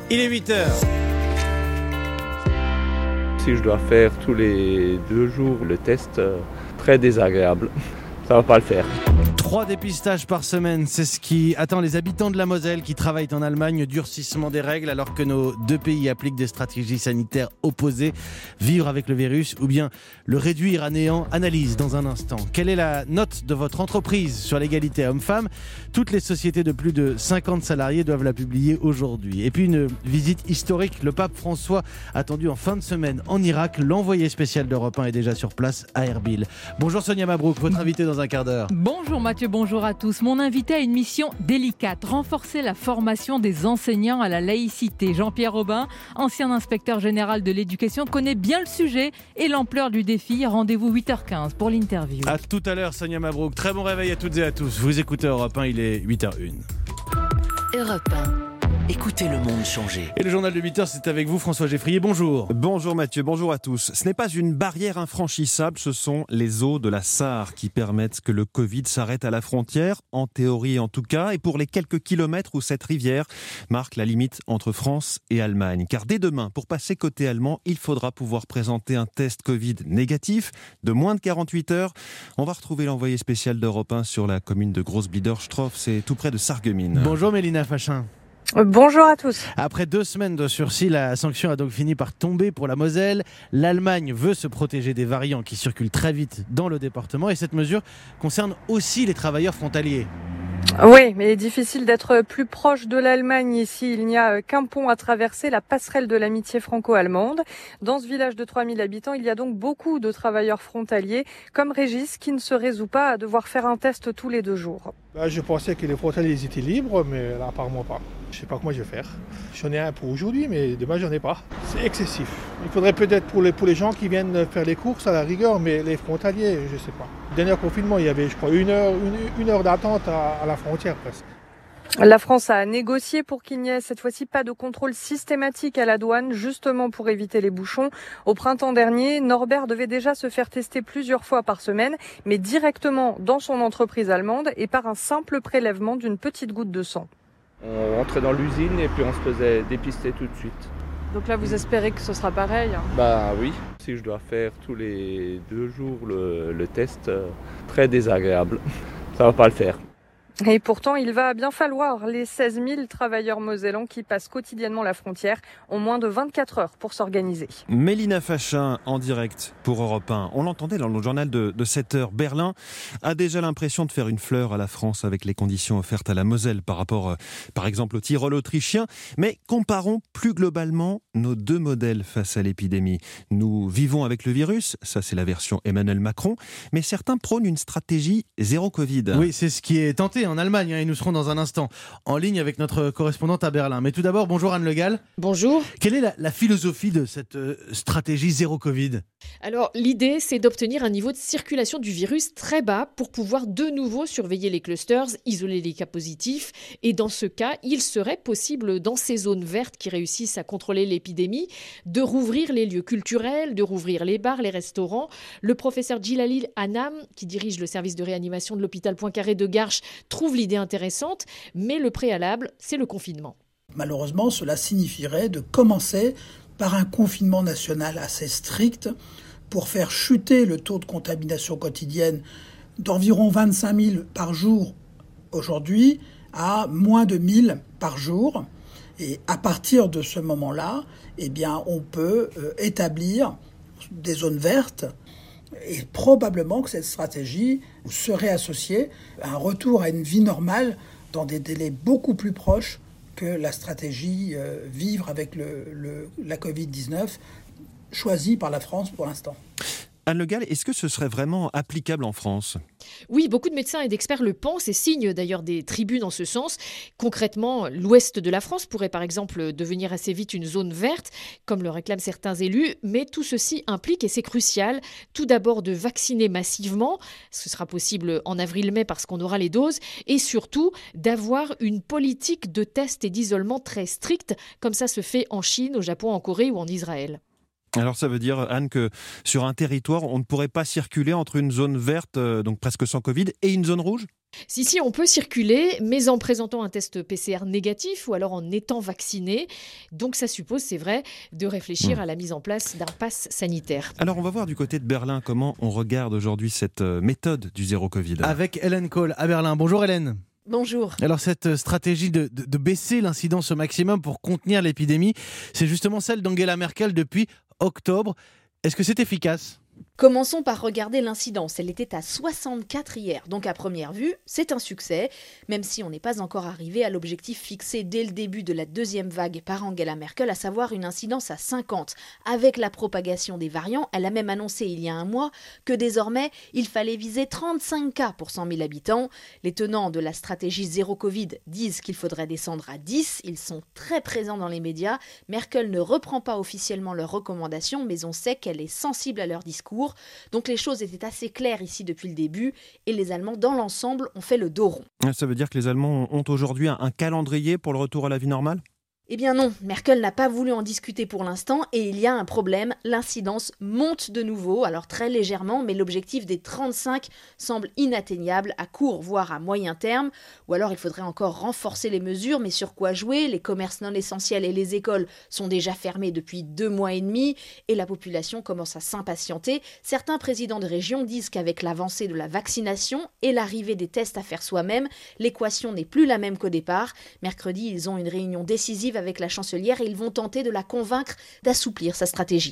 Il est 8h. Si je dois faire tous les 2 jours le test, très désagréable. Ça va pas le faire. 3 dépistages par semaine, c'est ce qui attend les habitants de la Moselle qui travaillent en Allemagne. Durcissement des règles alors que nos 2 pays appliquent des stratégies sanitaires opposées. Vivre avec le virus ou bien le réduire à néant. Analyse dans un instant. Quelle est la note de votre entreprise sur l'égalité homme-femme ? Toutes les sociétés de plus de 50 salariés doivent la publier aujourd'hui. Et puis une visite historique. Le pape François, attendu en fin de semaine en Irak. L'envoyé spécial d'Europe 1 est déjà sur place à Erbil. Bonjour Sonia Mabrouk, votre invité dans un quart d'heure. Bonjour Mathieu, bonjour à tous. Mon invité a une mission délicate, renforcer la formation des enseignants à la laïcité. Jean-Pierre Robin, ancien inspecteur général de l'éducation, connaît bien le sujet et l'ampleur du défi. Rendez-vous 8h15 pour l'interview. À tout à l'heure Sonia Mabrouk. Très bon réveil à toutes et à tous. Vous écoutez Europe 1, il est 8h01. Europe 1. Écoutez le monde changer. Et le journal de 8h, c'est avec vous François Geffrier, bonjour. Bonjour Mathieu, bonjour à tous. Ce n'est pas une barrière infranchissable, ce sont les eaux de la Sarre qui permettent que le Covid s'arrête à la frontière, en théorie en tout cas, et pour les quelques kilomètres où cette rivière marque la limite entre France et Allemagne. Car dès demain, pour passer côté allemand, il faudra pouvoir présenter un test Covid négatif de moins de 48 heures. On va retrouver l'envoyé spécial d'Europe 1 sur la commune de Großbiederstroff, c'est tout près de Sarreguemines. Bonjour Mélina Fachin. Bonjour à tous. Après 2 semaines de sursis, la sanction a donc fini par tomber pour la Moselle. L'Allemagne veut se protéger des variants qui circulent très vite dans le département et cette mesure concerne aussi les travailleurs frontaliers. Oui, mais il est difficile d'être plus proche de l'Allemagne ici. Il n'y a qu'un pont à traverser, la passerelle de l'amitié franco-allemande. Dans ce village de 3000 habitants, il y a donc beaucoup de travailleurs frontaliers, comme Régis, qui ne se résout pas à devoir faire un test tous les 2 jours. Je pensais que les frontaliers étaient libres, mais là, apparemment pas. Je ne sais pas comment je vais faire. J'en ai un pour aujourd'hui, mais demain, j'en ai pas. C'est excessif. Il faudrait peut-être pour les gens qui viennent faire les courses à la rigueur, mais les frontaliers, je ne sais pas. Dernier confinement, il y avait, je crois, une heure d'attente à la frontière presque. La France a négocié pour qu'il n'y ait cette fois-ci pas de contrôle systématique à la douane, justement pour éviter les bouchons. Au printemps dernier, Norbert devait déjà se faire tester plusieurs fois par semaine, mais directement dans son entreprise allemande et par un simple prélèvement d'une petite goutte de sang. On rentrait dans l'usine et puis on se faisait dépister tout de suite. Donc là, vous espérez que ce sera pareil ? Bah oui, si je dois faire tous les 2 jours le test, très désagréable. Ça va pas le faire. Et pourtant, il va bien falloir. Les 16 000 travailleurs mosellans qui passent quotidiennement la frontière ont moins de 24 heures pour s'organiser. Mélina Fachin en direct pour Europe 1. On l'entendait dans le journal de 7 heures. Berlin a déjà l'impression de faire une fleur à la France avec les conditions offertes à la Moselle par rapport, par exemple, au Tyrol autrichien. Mais comparons plus globalement nos 2 modèles face à l'épidémie. Nous vivons avec le virus, ça c'est la version Emmanuel Macron, mais certains prônent une stratégie zéro Covid. Oui, c'est ce qui est tenté en Allemagne et nous serons dans un instant en ligne avec notre correspondante à Berlin. Mais tout d'abord, bonjour Anne Le Gall. Bonjour. Quelle est la philosophie de cette stratégie zéro Covid ? Alors l'idée c'est d'obtenir un niveau de circulation du virus très bas pour pouvoir de nouveau surveiller les clusters, isoler les cas positifs et dans ce cas, il serait possible dans ces zones vertes qui réussissent à contrôler l'épidémie de rouvrir les lieux culturels, de rouvrir les bars, les restaurants. Le professeur Djilalil Hanam, qui dirige le service de réanimation de l'hôpital Poincaré de Garches, trouve l'idée intéressante, mais le préalable, c'est le confinement. Malheureusement, cela signifierait de commencer par un confinement national assez strict pour faire chuter le taux de contamination quotidienne d'environ 25 000 par jour aujourd'hui à moins de 1 000 par jour. Et à partir de ce moment-là, eh bien, on peut établir des zones vertes. Et probablement que cette stratégie serait associée à un retour à une vie normale dans des délais beaucoup plus proches que la stratégie vivre avec la Covid-19 choisie par la France pour l'instant. Anne Le Gall, est-ce que ce serait vraiment applicable en France ? Oui, beaucoup de médecins et d'experts le pensent et signent d'ailleurs des tribunes en ce sens. Concrètement, l'ouest de la France pourrait par exemple devenir assez vite une zone verte, comme le réclament certains élus, mais tout ceci implique, et c'est crucial, tout d'abord de vacciner massivement, ce sera possible en avril-mai parce qu'on aura les doses, et surtout d'avoir une politique de test et d'isolement très stricte, comme ça se fait en Chine, au Japon, en Corée ou en Israël. Alors ça veut dire, Anne, que sur un territoire, on ne pourrait pas circuler entre une zone verte, donc presque sans Covid, et une zone rouge ? Si, on peut circuler, mais en présentant un test PCR négatif ou alors en étant vacciné. Donc ça suppose, c'est vrai, de réfléchir à la mise en place d'un pass sanitaire. Alors on va voir du côté de Berlin comment on regarde aujourd'hui cette méthode du zéro Covid. Avec Hélène Kohl à Berlin. Bonjour Hélène. Bonjour. Alors cette stratégie de baisser l'incidence au maximum pour contenir l'épidémie, c'est justement celle d'Angela Merkel depuis octobre. Est-ce que c'est efficace ? Commençons par regarder l'incidence. Elle était à 64 hier. Donc à première vue, c'est un succès, même si on n'est pas encore arrivé à l'objectif fixé dès le début de la deuxième vague par Angela Merkel, à savoir une incidence à 50. Avec la propagation des variants, elle a même annoncé il y a un mois que désormais, il fallait viser 35 cas pour 100 000 habitants. Les tenants de la stratégie zéro Covid disent qu'il faudrait descendre à 10. Ils sont très présents dans les médias. Merkel ne reprend pas officiellement leurs recommandations, mais on sait qu'elle est sensible à leur discours. Donc les choses étaient assez claires ici depuis le début et les Allemands dans l'ensemble ont fait le dos rond. Ça veut dire que les Allemands ont aujourd'hui un calendrier pour le retour à la vie normale ? Eh bien non, Merkel n'a pas voulu en discuter pour l'instant et il y a un problème, l'incidence monte de nouveau, alors très légèrement, mais l'objectif des 35 semble inatteignable à court, voire à moyen terme, ou alors il faudrait encore renforcer les mesures, mais sur quoi jouer ? Les commerces non essentiels et les écoles sont déjà fermés depuis 2 mois et demi et la population commence à s'impatienter. Certains présidents de région disent qu'avec l'avancée de la vaccination et l'arrivée des tests à faire soi-même, l'équation n'est plus la même qu'au départ. Mercredi, ils ont une réunion décisive avec la chancelière et ils vont tenter de la convaincre d'assouplir sa stratégie.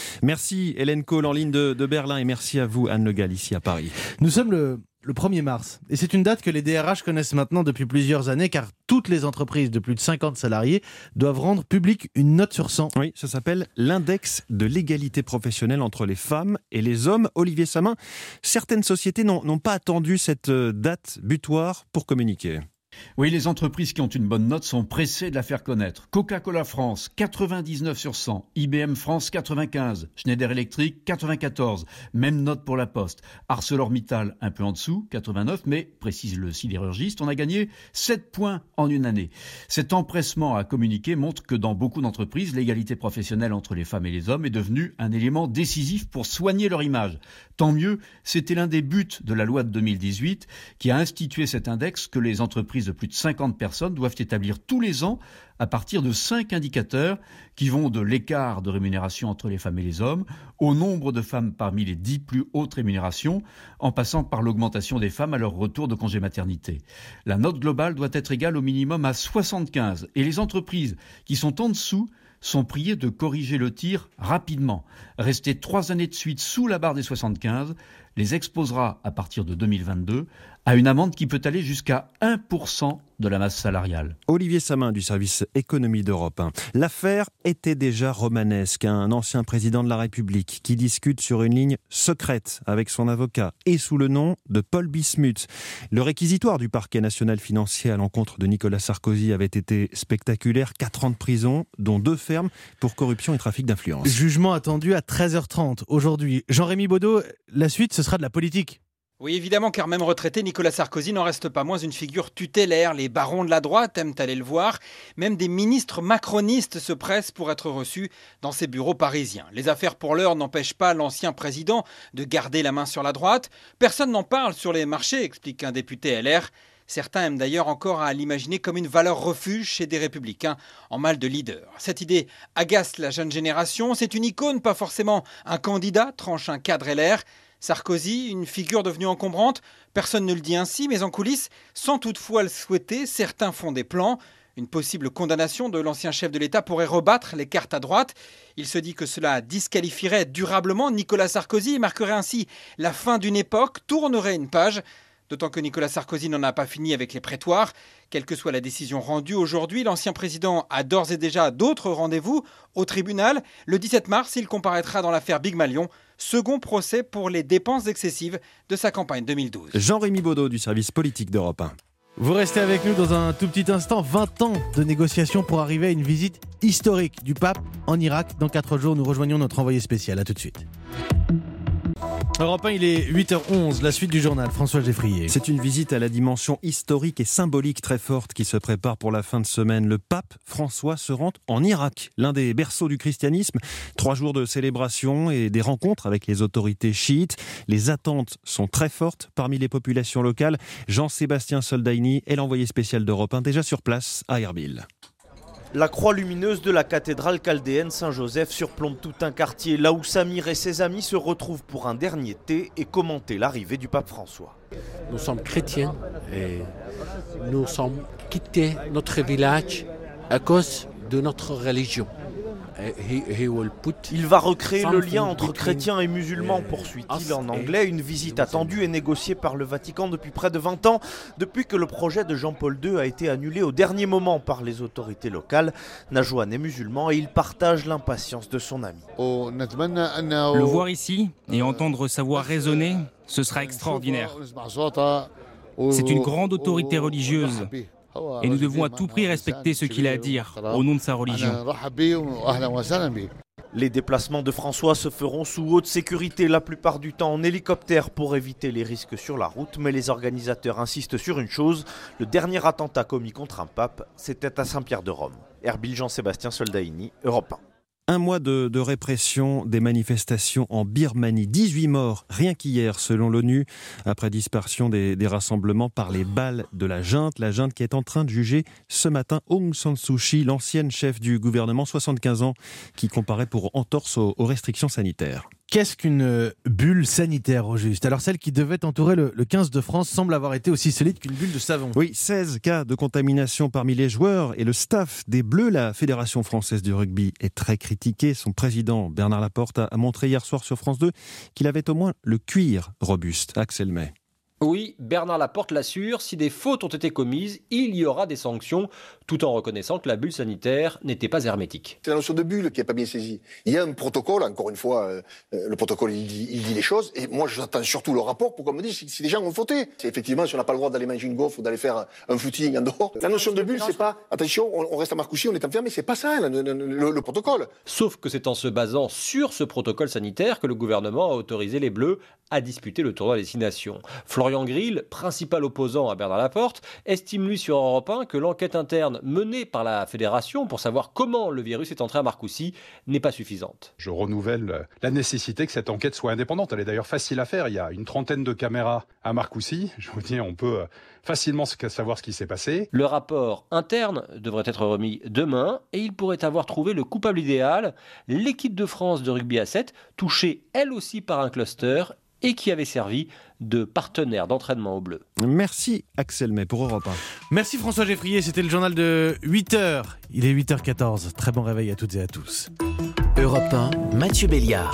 Merci Hélène Kohl en ligne de Berlin et merci à vous Anne Le Gall ici à Paris. Nous sommes le 1er mars et c'est une date que les DRH connaissent maintenant depuis plusieurs années car toutes les entreprises de plus de 50 salariés doivent rendre publique une note sur 100. Oui, ça s'appelle l'index de l'égalité professionnelle entre les femmes et les hommes. Olivier Samin, certaines sociétés n'ont pas attendu cette date butoir pour communiquer. Oui, les entreprises qui ont une bonne note sont pressées de la faire connaître. Coca-Cola France, 99 sur 100. IBM France, 95. Schneider Electric, 94. Même note pour la Poste. ArcelorMittal, un peu en dessous, 89. Mais, précise le sidérurgiste, on a gagné 7 points en une année. Cet empressement à communiquer montre que dans beaucoup d'entreprises, l'égalité professionnelle entre les femmes et les hommes est devenue un élément décisif pour soigner leur image. Tant mieux, c'était l'un des buts de la loi de 2018 qui a institué cet index que les entreprises de plus de 50 personnes doivent établir tous les ans à partir de 5 indicateurs qui vont de l'écart de rémunération entre les femmes et les hommes au nombre de femmes parmi les 10 plus hautes rémunérations en passant par l'augmentation des femmes à leur retour de congé maternité. La note globale doit être égale au minimum à 75 et les entreprises qui sont en dessous sont priés de corriger le tir rapidement. Rester 3 années de suite sous la barre des 75 les exposera à partir de 2022 à une amende qui peut aller jusqu'à 1% de la masse salariale. Olivier Samin du service économie d'Europe 1. L'affaire était déjà romanesque. Un ancien président de la République qui discute sur une ligne secrète avec son avocat et sous le nom de Paul Bismuth. Le réquisitoire du parquet national financier à l'encontre de Nicolas Sarkozy avait été spectaculaire. 4 ans de prison, dont 2 fermes pour corruption et trafic d'influence. Jugement attendu à 13h30 aujourd'hui. Jean-Rémy Baudot, la suite, ce sera de la politique. Oui, évidemment, car même retraité, Nicolas Sarkozy n'en reste pas moins une figure tutélaire. Les barons de la droite aiment aller le voir. Même des ministres macronistes se pressent pour être reçus dans ses bureaux parisiens. Les affaires pour l'heure n'empêchent pas l'ancien président de garder la main sur la droite. Personne n'en parle sur les marchés, explique un député LR. Certains aiment d'ailleurs encore à l'imaginer comme une valeur refuge chez des républicains en mal de leader. Cette idée agace la jeune génération. C'est une icône, pas forcément un candidat, tranche un cadre LR. Sarkozy, une figure devenue encombrante, personne ne le dit ainsi, mais en coulisses, sans toutefois le souhaiter, certains font des plans. Une possible condamnation de l'ancien chef de l'État pourrait rebattre les cartes à droite. Il se dit que cela disqualifierait durablement Nicolas Sarkozy et marquerait ainsi la fin d'une époque, tournerait une page. D'autant que Nicolas Sarkozy n'en a pas fini avec les prétoires. Quelle que soit la décision rendue aujourd'hui, l'ancien président a d'ores et déjà d'autres rendez-vous au tribunal. Le 17 mars, il comparaîtra dans l'affaire Big Malion, second procès pour les dépenses excessives de sa campagne 2012. Jean-Rémy Baudot du service politique d'Europe 1. Vous restez avec nous dans un tout petit instant. 20 ans de négociations pour arriver à une visite historique du pape en Irak. Dans 4 jours, nous rejoignons notre envoyé spécial. À tout de suite. Europe 1, il est 8h11, la suite du journal, François Geffrier. C'est une visite à la dimension historique et symbolique très forte qui se prépare pour la fin de semaine. Le pape François se rend en Irak, l'un des berceaux du christianisme. 3 jours de célébration et des rencontres avec les autorités chiites. Les attentes sont très fortes parmi les populations locales. Jean-Sébastien Soldaini est l'envoyé spécial d'Europe 1, déjà sur place à Erbil. La croix lumineuse de la cathédrale chaldéenne Saint-Joseph surplombe tout un quartier, là où Samir et ses amis se retrouvent pour un dernier thé et commenter l'arrivée du pape François. Nous sommes chrétiens et nous sommes quittés notre village à cause de notre religion. Il va recréer le lien entre chrétiens et musulmans, poursuit-il en anglais. Une visite attendue et négociée par le Vatican depuis près de 20 ans, depuis que le projet de Jean-Paul II a été annulé au dernier moment par les autorités locales. Najouane est musulman et il partage l'impatience de son ami. Le voir ici et entendre sa voix résonner, ce sera extraordinaire. C'est une grande autorité religieuse. Et nous devons à tout prix respecter ce qu'il a à dire au nom de sa religion. Les déplacements de François se feront sous haute sécurité, la plupart du temps en hélicoptère pour éviter les risques sur la route. Mais les organisateurs insistent sur une chose, le dernier attentat commis contre un pape, c'était à Saint-Pierre-de-Rome. Erbil, Jean-Sébastien Soldaini, Europe 1. Un mois de répression des manifestations en Birmanie. 18 morts, rien qu'hier, selon l'ONU, après dispersion des rassemblements par les balles de la junte. La junte qui est en train de juger ce matin Aung San Suu Kyi, l'ancienne chef du gouvernement, 75 ans, qui comparait pour entorse aux restrictions sanitaires. Qu'est-ce qu'une bulle sanitaire, au juste ? Alors celle qui devait entourer le 15 de France semble avoir été aussi solide qu'une bulle de savon. Oui, 16 cas de contamination parmi les joueurs et le staff des Bleus. La Fédération française du rugby est très critiquée. Son président, Bernard Laporte, a montré hier soir sur France 2 qu'il avait au moins le cuir robuste. Axel May. Oui, Bernard Laporte l'assure, si des fautes ont été commises, il y aura des sanctions, tout en reconnaissant que la bulle sanitaire n'était pas hermétique. C'est la notion de bulle qui n'est pas bien saisie. Il y a un protocole, encore une fois, le protocole il dit les choses, et moi j'attends surtout le rapport pour qu'on me dise si les gens ont fauté. C'est effectivement, si on n'a pas le droit d'aller manger une gaufre ou d'aller faire un footing en dehors. La notion de bulle, c'est pas, attention, on reste à Marcoussis, on est enfermé, c'est pas ça le protocole. Sauf que c'est en se basant sur ce protocole sanitaire que le gouvernement a autorisé les Bleus à disputer le tournoi des 6 nations. Florian Grill, principal opposant à Bernard Laporte, estime lui sur Europe 1 que l'enquête interne menée par la fédération pour savoir comment le virus est entré à Marcoussis n'est pas suffisante. Je renouvelle la nécessité que cette enquête soit indépendante. Elle est d'ailleurs facile à faire. Il y a une trentaine de caméras à Marcoussis. Je vous dis, on peut facilement savoir ce qui s'est passé. Le rapport interne devrait être remis demain et il pourrait avoir trouvé le coupable idéal, l'équipe de France de rugby à 7, touchée elle aussi par un cluster et qui avait servi de partenaire d'entraînement aux Bleus. Merci Axel May pour Europe 1. Merci François Geffrier, c'était le journal de 8h. Il est 8h14. Très bon réveil à toutes et à tous. Europe 1, Mathieu Béliard.